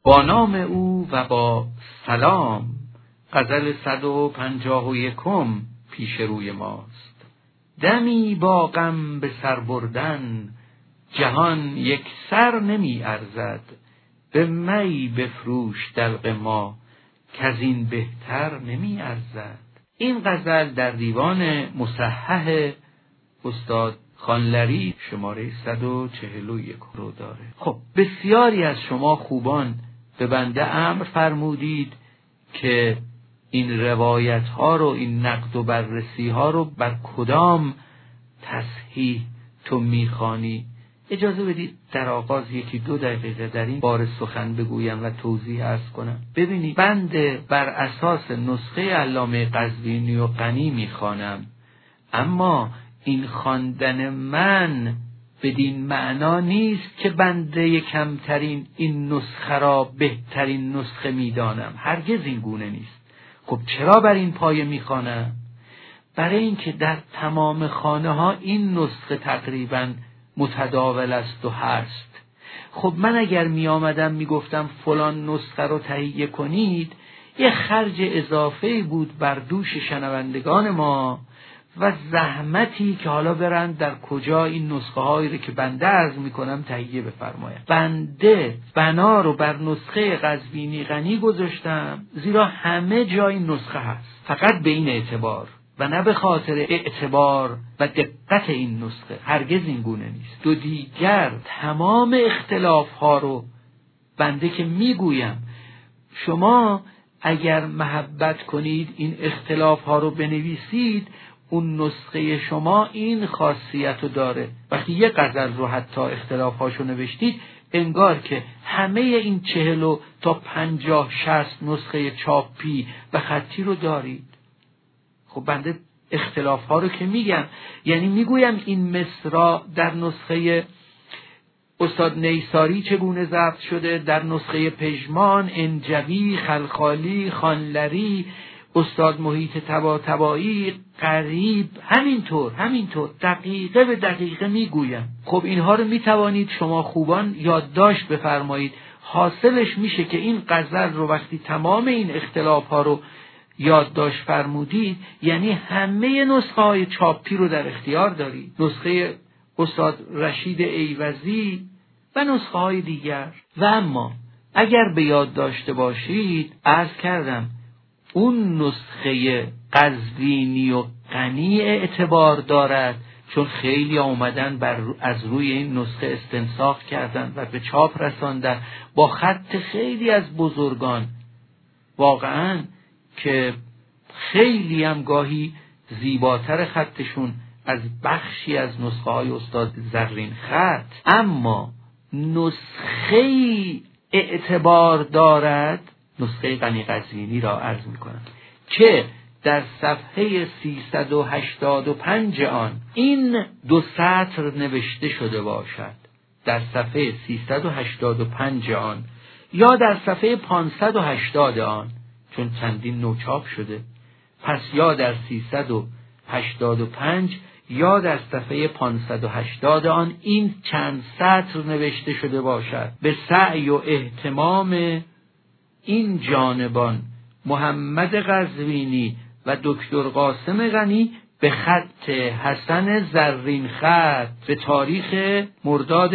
با نام او و با سلام غزل 151 پیش روی ماست. دمی با غم به سر بردن جهان یک سر نمی ارزد، به می بفروش دلق ما کز این بهتر نمی ارزد. این غزل در دیوان مصحح استاد خانلری شماره 141 رو داره. خب بسیاری از شما خوبان به بنده امر فرمودید که این روایت ها رو، این نقد و بررسی ها رو بر کدام تصحیح تو میخوانی. اجازه بدید در آغاز 1-2 دقیقه در این باره سخن بگویم و توضیح عرض کنم. ببینید، بنده بر اساس نسخه علامه قزوینی و غنی میخوانم، اما این خواندن من بدین معنا نیست که بنده کمترین این نسخه را بهترین نسخه میدانم. هرگز این گونه نیست. خب چرا بر این پایه میخوانم؟ برای اینکه در تمام خانه ها این نسخه تقریبا متداول است و هست. خب من اگر می آمدم می گفتم فلان نسخه رو تهیه کنید، یه خرج اضافه بود بر دوش شنوندگان ما و زحمتی که حالا برند در کجا این نسخه هایی رو که بنده عرض می کنم تهیه بفرمایم. بنده بنا رو بر نسخه قزوینی غنی گذاشتم، زیرا همه جای این نسخه هست، فقط به این اعتبار و نه به خاطر اعتبار و دقت این نسخه. هرگز این گونه نیست. دو دیگر تمام اختلاف ها رو بنده که میگویم، شما اگر محبت کنید این اختلاف ها رو بنویسید، اون نسخه شما این خاصیت رو داره. وقتی یه غزل رو حتی اختلاف هاشو نوشتید، انگار که همه این 40 تا 50-60 نسخه چاپی و خطی رو دارید. خب بنده اختلاف ها رو که میگم، یعنی میگویم این مصرع در نسخه استاد نیساری چگونه ضبط شده، در نسخه پژمان، انجوی، خلخالی، خانلری، استاد محیط طباطبایی، قریب، همینطور دقیقه به دقیقه میگویم. خب اینها رو میتوانید شما خوبان یادداشت بفرمایید. حاصلش میشه که این غزل رو وقتی تمام این اختلاف ها رو یادداشت فرمودید، یعنی همه نسخه های چاپی رو در اختیار دارید، نسخه استاد رشید ایوزی و نسخه های دیگر. و اما اگر به یاد داشته باشید، عرض کردم اون نسخه قزوینی و غنی اعتبار دارد، چون خیلی آمدن از روی این نسخه استنساخ کردن و به چاپ رساندن با خط خیلی از بزرگان، واقعاً که خیلی هم گاهی زیباتر خطشون از بخشی از نسخه های استاد زرین خط. اما نسخه اعتبار دارد، نسخه غنی قزوینی را عرض می کنم، که در صفحه 385 آن این 2 سطر نوشته شده باشد، در صفحه 385 آن یا در صفحه 580 آن، چون چندین نوچاپ شده، پس یا در 385 یا در صفحه 580 آن این چند سطر نوشته شده باشد: به سعی و اهتمام این جانبان محمد قزوینی و دکتر قاسم غنی به خط حسن زرین خط به تاریخ مرداد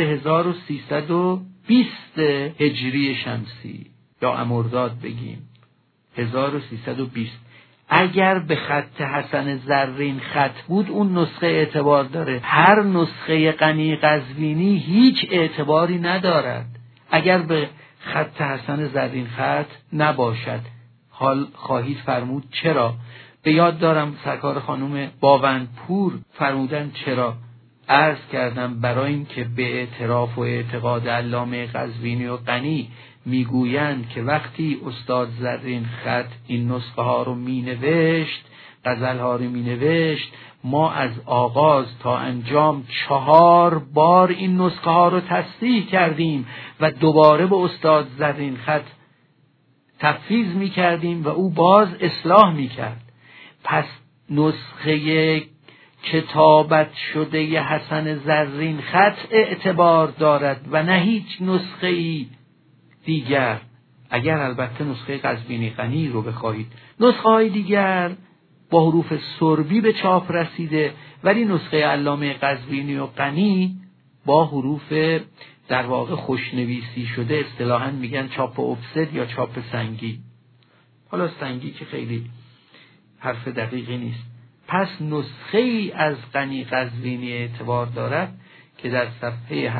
1320 هجری شمسی، یا مرداد بگیم 1320. اگر به خط حسن زرین خط بود اون نسخه اعتبار داره. هر نسخه غنی قزوینی هیچ اعتباری ندارد اگر به خط حسن زرین خط نباشد. حال خواهید فرمود چرا؟ به یاد دارم سرکار خانم باوندپور فرمودن چرا. عرض کردم برای این که به اعتراف و اعتقاد علامه قزوینی و غنی میگویند که وقتی استاد زرین خط این نسخه ها رو مینوشت، غزل ها رو مینوشت، ما از آغاز تا انجام 4 بار این نسخه ها رو تصحیح کردیم و دوباره به استاد زرین خط تفویض میکردیم و او باز اصلاح میکرد. پس نسخه کتابت شده ی حسن زرین خط اعتبار دارد و نه هیچ نسخه ای دیگر. اگر البته نسخه قزوینی غنی رو بخواهید. نسخه های دیگر با حروف سربی به چاپ رسیده، ولی نسخه علامه قزوینی و غنی با حروف در واقع خوشنویسی شده، اصطلاحاً میگن چاپ افسد یا چاپ سنگی. حالا سنگی که خیلی حرف دقیقی نیست. پس نسخه ای از غنی قزوینی اعتبار دارد که در صفحه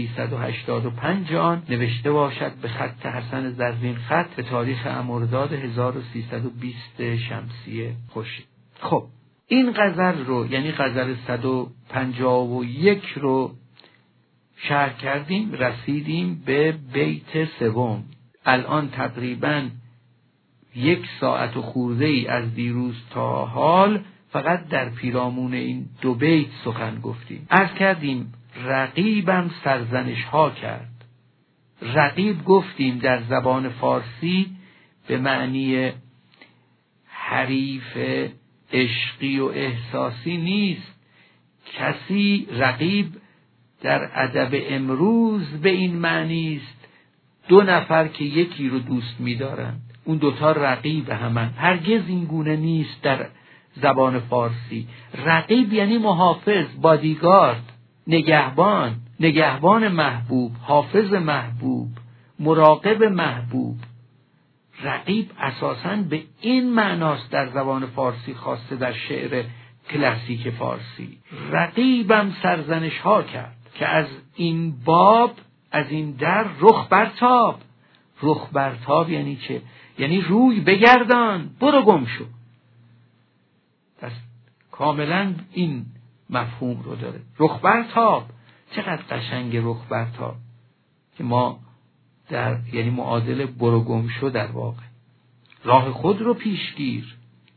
385 آن نوشته باشد به خط حسن زرین خط به تاریخ مرداد 1320 شمسی خورشید. خب این غزل رو، یعنی غزل 151 رو شرح کردیم، رسیدیم به بیت سوم. الان تقریباً 1 ساعت و خورده ای از دیروز تا حال فقط در پیرامون این 2 بیت سخن گفتیم. عرض کردیم رقیبم سرزنش ها کرد. رقیب گفتیم در زبان فارسی به معنی حریف عشقی و احساسی نیست. کسی رقیب در ادب امروز به این معنی است 2 نفر که یکی رو دوست می‌دارند، اون 2 تا رقیب همند. هرگز این گونه نیست در زبان فارسی. رقیب یعنی محافظ، بادیگارد، نگهبان محبوب، حافظ محبوب، مراقب محبوب. رقیب اساساً به این معناست در زبان فارسی، خاصه در شعر کلاسیک فارسی. رقیبم سرزنش ها کرد که از این باب، از این در رخ برتاب. رخ برتاب یعنی چه؟ یعنی روی بگردان، برو گم شو. پس کاملا این مفهوم رو داره. رخ برتاب، چقدر قشنگ رخ برتاب که ما یعنی معادل برو گم شو در واقع. راه خود رو پیشگیر.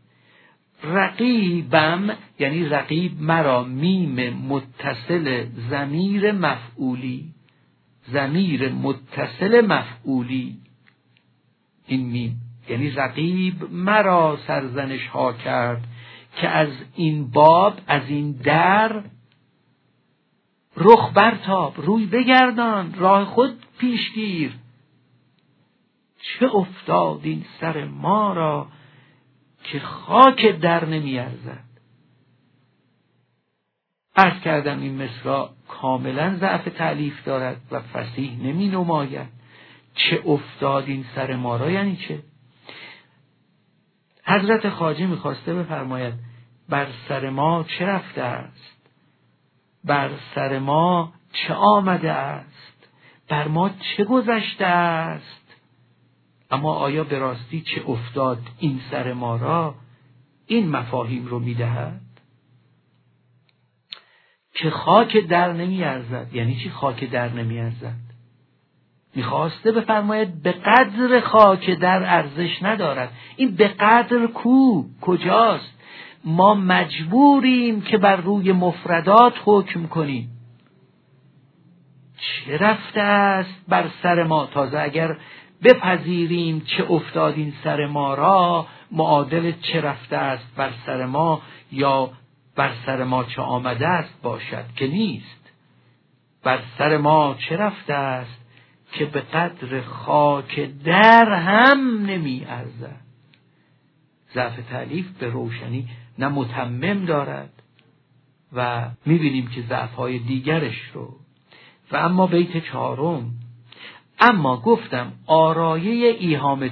رقیبم یعنی رقیب مرا، میم متصل ضمیر مفعولی، این میم یعنی رقیب مرا سرزنش ها کرد که از این باب، از این در رخ برتاب، روی بگردان، راه خود پیشگیر. چه افتاد این سر ما را که خاک در نمی ارزد. عرض کردم این مصرع کاملا ضعف تألیف دارد و فصیح نمی نماید. چه افتاد این سر ما را یعنی چه؟ حضرت خواجه میخواسته بفرماید بر سر ما چه رفته است، بر سر ما چه آمده است، بر ما چه گذشته است. اما آیا به راستی چه افتاد این سر ما را این مفاهیم رو میدهد؟ که خاک در نمی ارزد. یعنی چی خاک در نمی ارزد؟ میخواسته بفرماید به قدر خاک در ارزش ندارد. این به قدر کجاست؟ ما مجبوریم که بر روی مفردات حکم کنیم. چه رفته است بر سر ما؟ تازه اگر بپذیریم چه افتاد این سر ما را معادل چه رفته است بر سر ما یا بر سر ما چه آمده است باشد که نیست. بر سر ما چه رفته است که به قدر خاک در هم نمی ارزد. ضعف تألیف به روشنی نه متمم دارد و میبینیم که ضعف‌های دیگرش رو. و اما بیت 4، اما گفتم آرایه ایهام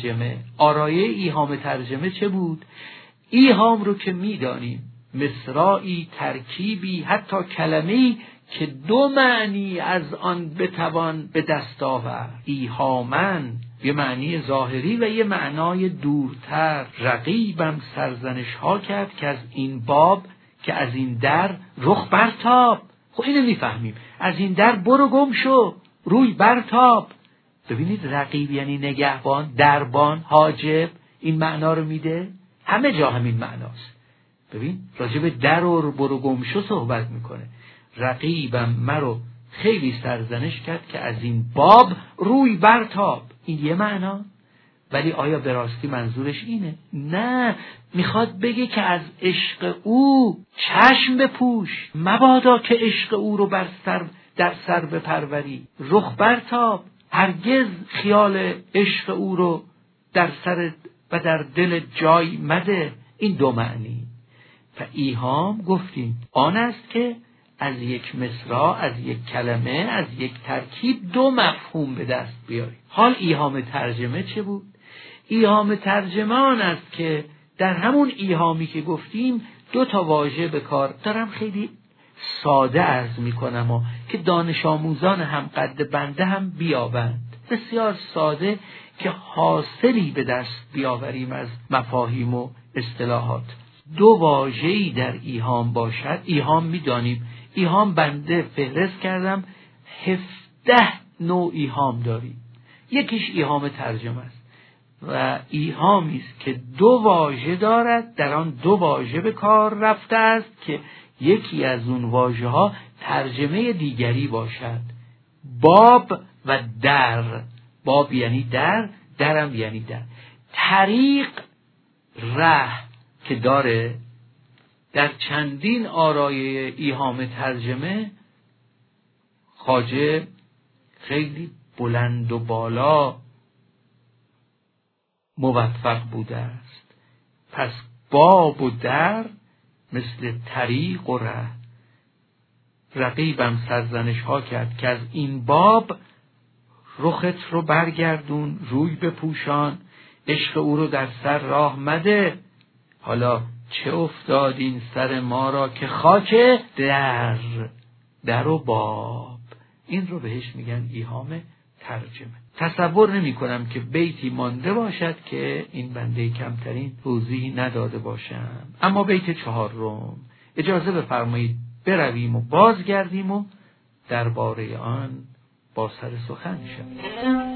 ترجمه چه بود؟ ایهام رو که میدانیم مصرعی، ترکیبی، حتی کلمه‌ای که 2 معنی از آن بتوان به دست آورد. ایهامن یه معنی ظاهری و یه معنای دورتر. رقیبم سرزنش ها کرد که از این باب، که از این در رخ برتاب. خب اینو میفهمیم، از این در برو گم شو، روی برتاب. ببینید رقیب یعنی نگهبان، دربان، حاجب، این معنا رو میده. همه جا همین معناست. ببین راجع به در و برو گم شو صحبت میکنه. رقیبم مرو خیلی سرزنش کرد که از این باب روی برتاب. این یه معنا، ولی آیا به راستی منظورش اینه؟ نه، میخواد بگه که از عشق او چشم بپوش، مبادا که عشق او رو در سر بپروری. رخ برتاب، هرگز خیال عشق او رو در سر و در دل جای مده. این دو معنی. و ایهام گفتیم آن است که از یک مصرع، از یک کلمه، از یک ترکیب دو مفهوم به دست بیاری. حال ایهام ترجمه چه بود؟ ایهام ترجمه آن است که در همون ایهامی که گفتیم دو تا واژه به کار دارم، خیلی ساده عرض میکنم و که دانش آموزان هم قد بنده هم بیابند. بسیار ساده که حاصلی به دست بیاوریم از مفاهیم و اصطلاحات. دو واژه‌ای در ایهام باشد. ایهام میدانیم، ایهام بنده فهرست کردم 17 نوع ایهام داریم. یکیش ایهام ترجمه است و ایهامی است که دو واژه دارد، در آن دو واژه به کار رفته است که یکی از اون واژه ها ترجمه دیگری باشد. باب و در. باب یعنی در، درم یعنی در. طریق، ره که داره. در چندین آرای ایهام ترجمه خواجه خیلی بلند و بالا موفق بوده است. پس باب و در مثل طریق و ره. رقیبم سرزنش ها کرد که از این باب رخت رو برگردون، روی بپوشان، عشق او رو در سر راه مده. حالا چه افتاد این سر ما را که خاک در و باب. این رو بهش میگن ایهام ترجمه. تصور نمی کنم که بیتی مانده باشد که این بنده کمترین توضیحی نداده باشم. اما بیت 4 اجازه بفرمایید برویم و بازگردیم و درباره آن با سر سخن شویم.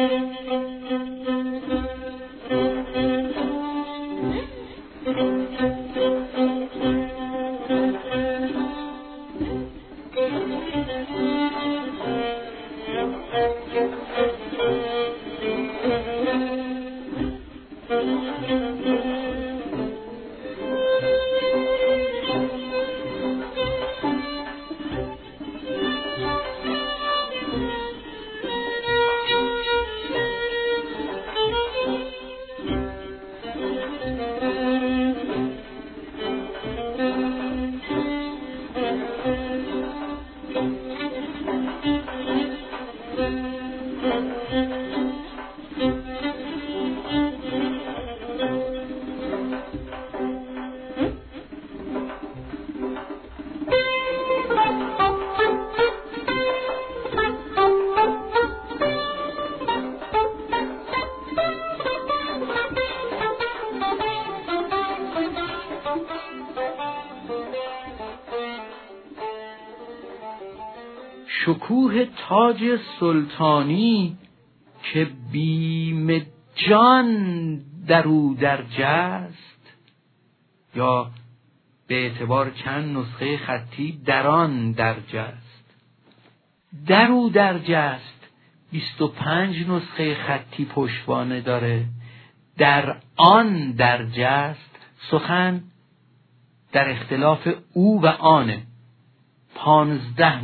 شکوه تاج سلطانی که بیم جان درو درج است، یا به اعتبار چند نسخه خطی در آن درج است. درو درج است 25 نسخه خطی پشتوانه داره. در آن درج است سخن در اختلاف او و آنه. 15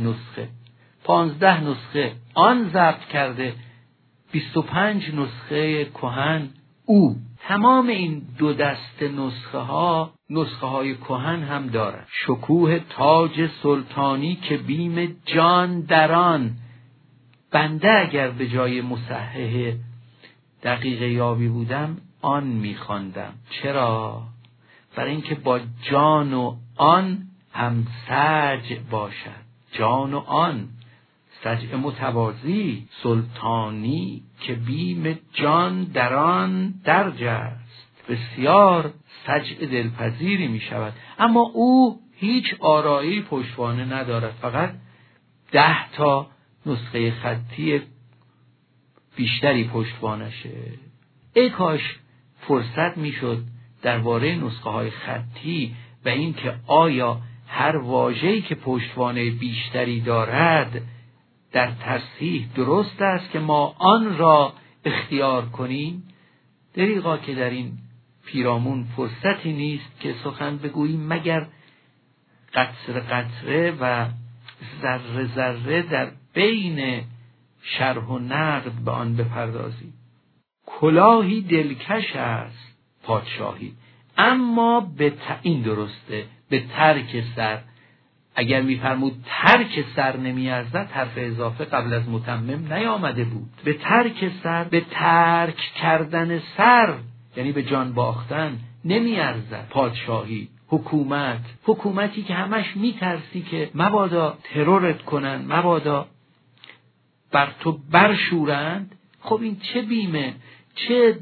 نسخه آن ضبط کرده، 25 نسخه کهن او. تمام این دو دست نسخه های کهن هم دارن. شکوه تاج سلطانی که بیم جان دران. بنده اگر به جای مصحح دقیق یابی بودم آن میخواندم. چرا؟ برای اینکه با جان و آن هم سجع باشد. جان و آن سجع متوازی. سلطانی که بیم جان دران درج است. بسیار سجع دلپذیری می شود، اما او هیچ آرایی پشتوانه ندارد، فقط 10 تا نسخه خطی بیشتری پشتوانشه. ای کاش فرصت می شد درباره نسخه های خطی و این که آیا هر واژه‌ای که پشتوانه بیشتری دارد در تصحیح درست است که ما آن را اختیار کنیم. دریغا که در این پیرامون فرصتی نیست که سخن بگوییم مگر قطره قطره و ذره ذره در بین شرح و نقد به آن بپردازی. کلاهی دلکش است پادشاهی، اما این درسته به ترک سر. اگر می‌فرمود ترک سر نمی‌ارزد، حرف اضافه قبل از متمم نیامده بود. به ترک سر، به ترک کردن سر، یعنی به جان باختن نمی‌ارزد پادشاهی، حکومتی که همش میترسی که مبادا ترورت کنن، مبادا بر تو برشورند. خب این چه بیمه، چه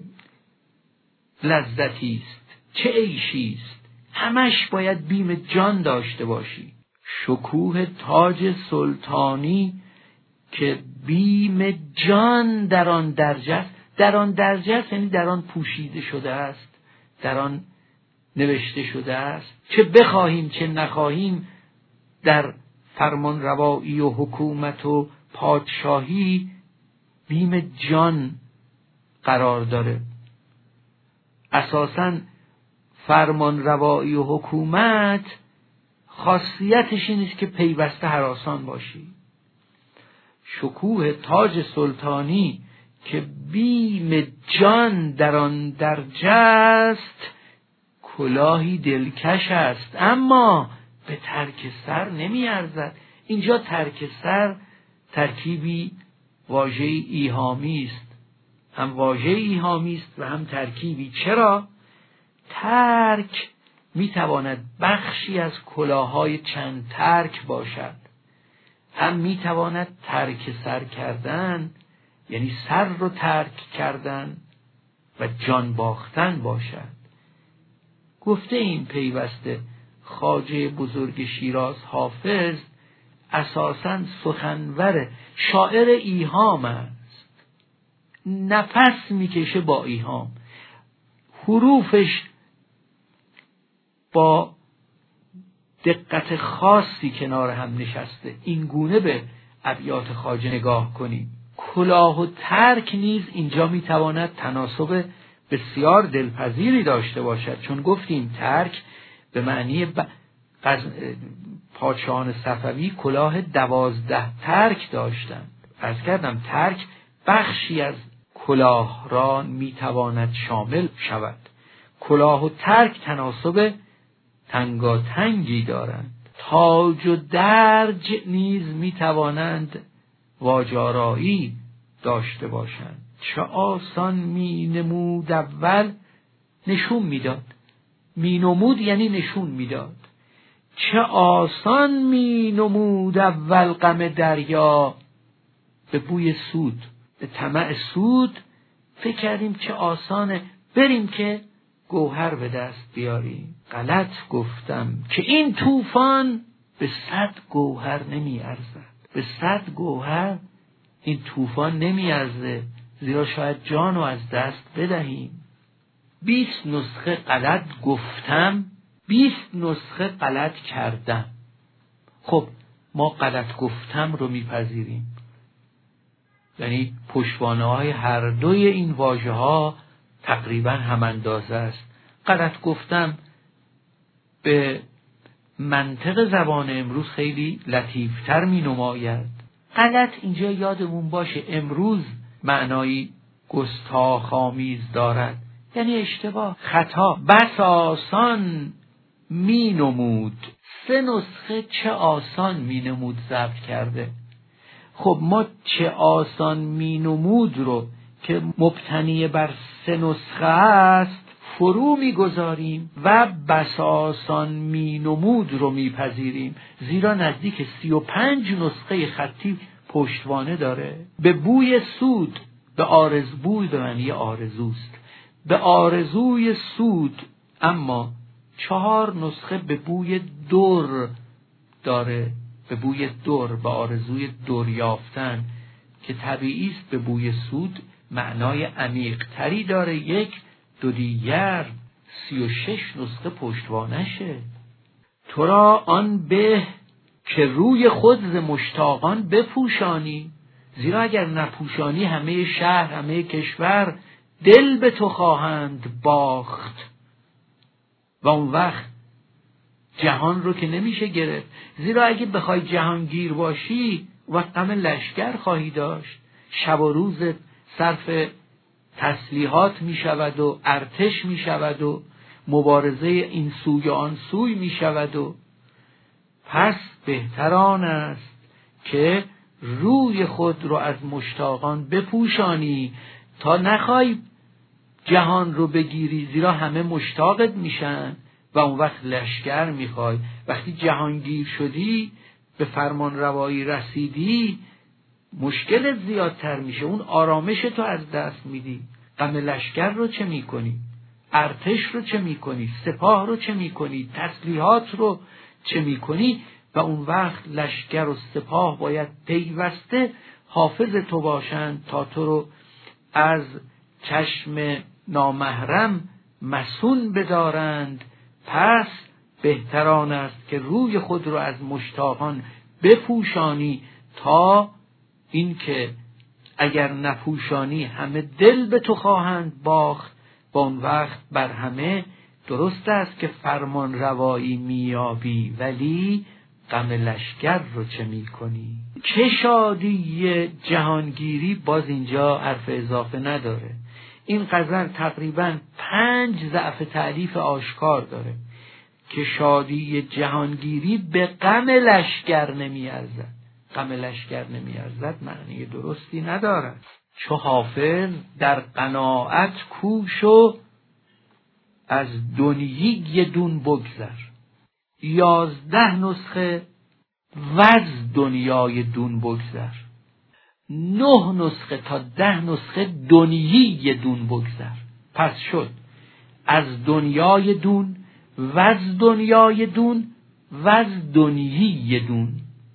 لذتی است، چه عیشی است. همش باید بیم جان داشته باشی. شکوه تاج سلطانی که بیم جان در آن درجه است. در آن درجه است یعنی در آن پوشیده شده است، در آن نوشته شده است. چه بخواهیم چه نخواهیم در فرمان روایی و حکومت و پادشاهی بیم جان قرار داره. اساساً فرمان روایی و حکومت خاصیتش این است که پیوسته هراسان باشی. شکوه تاج سلطانی که بیم جان در آن درجه است، کلاهی دلکش است اما به ترک سر نمی ارزد. اینجا ترک سر ترکیبی واژه ایهامی است، هم واژه ایهامی است و هم ترکیبی. چرا؟ ترک می تواند بخشی از کلاههای چند ترک باشد، هم می تواند ترک سر کردن یعنی سر رو ترک کردن و جان باختن باشد. گفته این پیوسته خواجه بزرگ شیراز حافظ اساساً سخنور شاعر ایهام است، نفس میکشه با ایهام، حروفش با دقت خاصی کنار هم نشسته. این گونه به ابیات خواجه نگاه کنیم. کلاه و ترک نیز اینجا میتواند تناسب بسیار دلپذیری داشته باشد، چون گفتیم ترک به معنی پادشاهان صفوی کلاه 12 ترک داشتند. عرض کردم ترک بخشی از کلاه را میتواند شامل شود. کلاه و ترک تناسب تنگاتنگی دارند. تاج و درج نیز میتوانند واجارایی داشته باشند. چه آسان می نمود اول، نشون میداد. می نمود یعنی نشون میداد. چه آسان می نمود اول غم دریا، به بوی سود، به طمع سود فکر کردیم چه آسانه بریم که گوهر به دست بیاریم. غلط گفتم که این طوفان به 100 گوهر نمی ارزد. به 100 گوهر این طوفان نمی ارزه، زیرا شاید جانو از دست بدهیم. 20 نسخه غلط گفتم، 20 نسخه غلط کردم. خب ما غلط گفتم رو میپذیریم، یعنی پشتوانه های هر دوی این واژه ها تقریبا هم اندازه است. غلط گفتم به منطق زبان امروز خیلی لطیفتر می نماید. غلط اینجا یادمون باشه امروز معنایی گستاخ‌آمیز دارد، یعنی اشتباه، خطا. بس آسان می نمود، 3 نسخه چه آسان می نمود ضبط کرده. خب ما چه آسان می نمود رو که مبتنی بر 3 نسخه است فرو میگذاریم و بس آسان می نمود رو میپذیریم، زیرا نزدیک 35 نسخه خطی پشتوانه داره. به بوی سود، به آرزوی به معنی آرزوست، به آرزوی سود، اما 4 نسخه به بوی در داره، به بوی در، به آرزوی در یافتن که طبیعی است. به بوی سود معنای عمیق تری داره. 1 2 دیگر 36 نسخه پشتوانشه. تو را آن به که روی خود ز مشتاقان بپوشانی، زیرا اگر نپوشانی همه شهر، همه کشور دل به تو خواهند باخت و اون وقت جهان رو که نمیشه گرفت. زیرا اگه بخوای جهانگیر باشی و غم لشکر خواهی داشت. شب و روز صرف تسلیحات می شود و ارتش می شود و مبارزه این سوی و آن سوی می شود و پس بهتر آن است که روی خود رو از مشتاقان بپوشانی تا نخوای جهان رو بگیری، زیرا همه مشتاقت میشن و اون وقت لشکر میخوای. وقتی جهانگیر شدی، به فرمان روایی رسیدی، مشکلت زیادتر میشه، اون آرامش تو از دست میدی. غم لشکر رو چه میکنی؟ ارتش رو چه میکنی؟ سپاه رو چه میکنی؟ تسلیحات رو چه میکنی؟ و اون وقت لشکر و سپاه باید پیوسته حافظ تو باشند تا تو رو از چشم نامحرم مسون بدارند. پس بهتر آن است که روی خود رو از مشتاقان بپوشانی تا اینکه اگر نپوشانی همه دل به تو خواهند باخت. با اون وقت بر همه درست است که فرمان روایی میابی، ولی غم لشکر رو چه میکنی؟ چه شادی جهانگیری، باز اینجا حرف اضافه نداره. این غزل تقریباً 5 ضعف تألیف آشکار داره که شادی جهانگیری به غم لشکر نمیارزد. غم لشکر نمیارزد معنی درستی ندارد. چو حافظ در قناعت کوش و از دنیی دون بگذر. 11 نسخه وز دنیای دون بگذر، 9 نسخه تا 10 نسخه دنیی دون بگذر. پس شد از دنیای دون، وز دنیای دون، وز دنیی دون.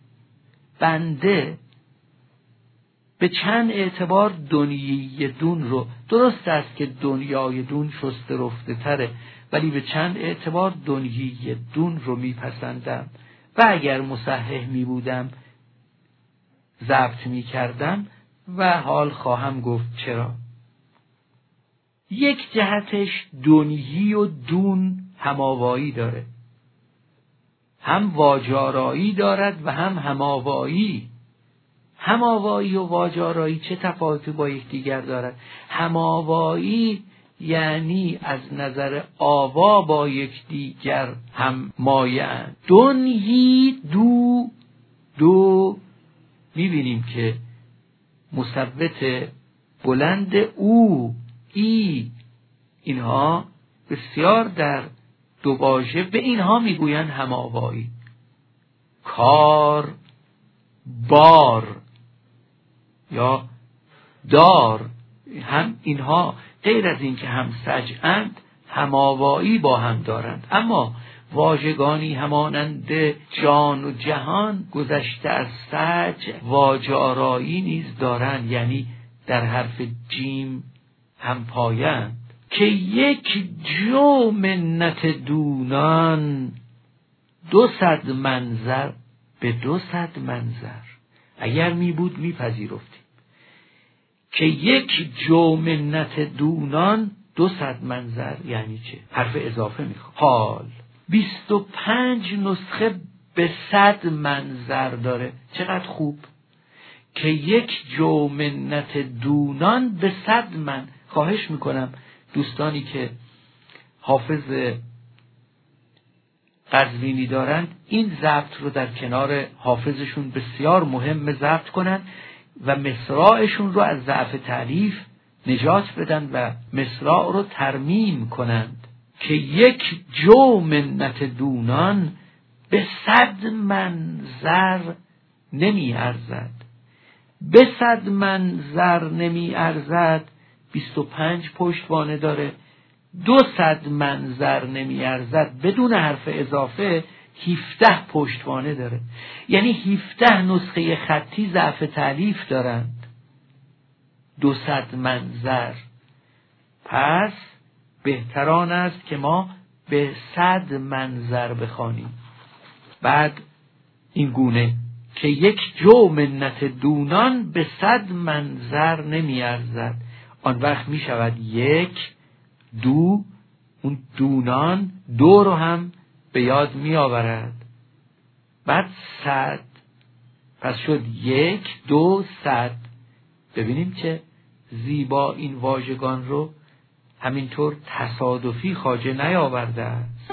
بنده به چند اعتبار دنیی دون رو، درست است که دنیای دون شسته رفته تره، ولی به چند اعتبار دنیی دون رو میپسندم و اگر مصحح می بودم ضبط می کردم و حال خواهم گفت چرا. یک جهتش دنیی و دون هماوایی داره، هم واجارایی دارد و هم هماوایی. هماوایی و واجارایی چه تفاوتی با یکدیگر دارد؟ هماوایی یعنی از نظر آوا با یکدیگر هم مایه‌اند. دنیی دو میبینیم که مثبت بلند او ای، اینها بسیار در دو واژه به اینها میگویند هماوایی. کار، بار یا دار، هم اینها غیر از این که هم سجعند هماوایی با هم دارند. اما واژگانی همانند جان و جهان گذشته از سجع واجارایی نیز دارند، یعنی در حرف جیم هم پایند. که یک جو منت دونان 200 منظر به 200 منظر. اگر می بود می پذیرفتیم که یک جو منت دونان 200 منظر یعنی چه؟ حرف اضافه میخواد. حال 25 نسخه به 100 منظر داره. چقدر خوب که یک جو منت دونان به 100 من. خواهش میکنم دوستانی که حافظ قزوینی دارند این ضبط رو در کنار حافظشون بسیار مهم ضبط کنند و مصراعشون رو از ضعف تألیف نجات بدن و مصراع رو ترمیم کنند. که یک جو منت دونان به 100 منظر نمی ارزد. به 100 منظر نمی ارزد 25 پشتوانه داره. 200 منظر نمی ارزد بدون حرف اضافه 17 پشتوانه داره، یعنی 17 نسخه خطی ضعف تألیف دارند. 200 منظر. پس بهتران است که ما به 100 منظر بخوانیم. بعد این گونه که یک جو منت دونان به 100 منظر نمی ارزد. آن وقت می شود 1 2، اون دونان 2 رو هم به یاد می آورد. بعد 100. پس شد 1 2 100. ببینیم چه زیبا این واژگان رو همینطور تصادفی خواجه نیاورده است.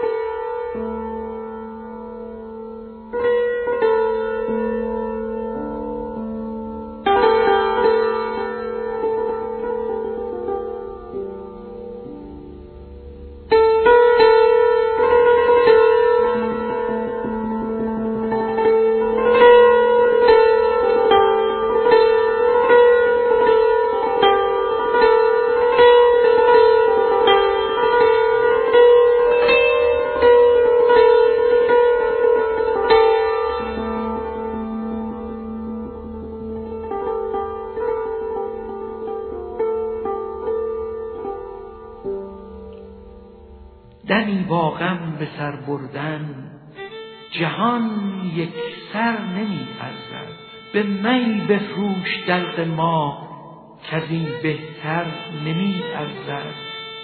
دمی با غم به سر بردن، جهان یک سر نمی ارزد. به می بفروش دلق ما، کز این بهتر نمی ارزد.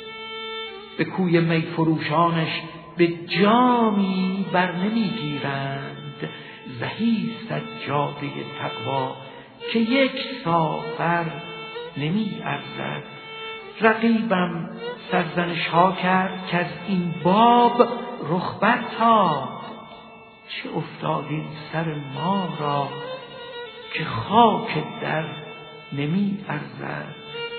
به کوی می فروشانش به جامی بر نمی گیرند. زهی سجاده تقوا که یک ساغر نمی ارزد. رقیبم سرزنش ها کرد که از این باب رخ برتاب. چه افتاد این سر ما را که خاک در نمی ارزد.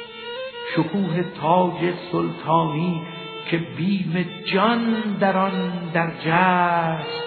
شکوه تاج سلطانی که بیم جان در آن درج است،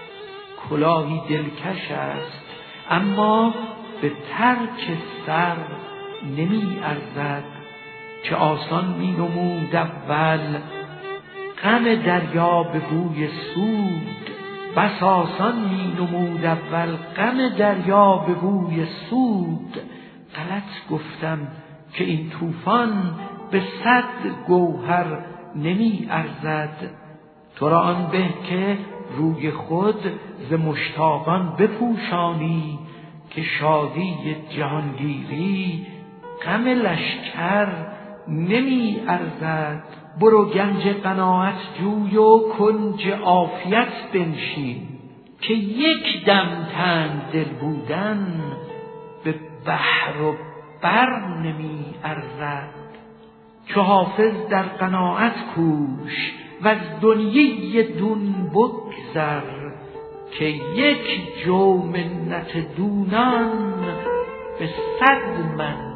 کلاهی دلکش است اما به ترک سر نمی ارزد. چه آسان می نمود اول غم دریا به بوی سود. بس آسان می نمود اول غم دریا به بوی سود. غلط گفتم که این طوفان به 100 گوهر نمی ارزد. تو را آن به که روی خود ز مشتاقان بپوشانی، که شادی جهانگیری غم لشکر نمی ارزد. برو گنج قناعت جوی و کنج عافیت بنشین، که یک دم تنگ دل بودن به بحر و بر نمی ارزد. چو حافظ در قناعت کوش و از دنیی دون بگذر، که یک جو منت دونان به 100 من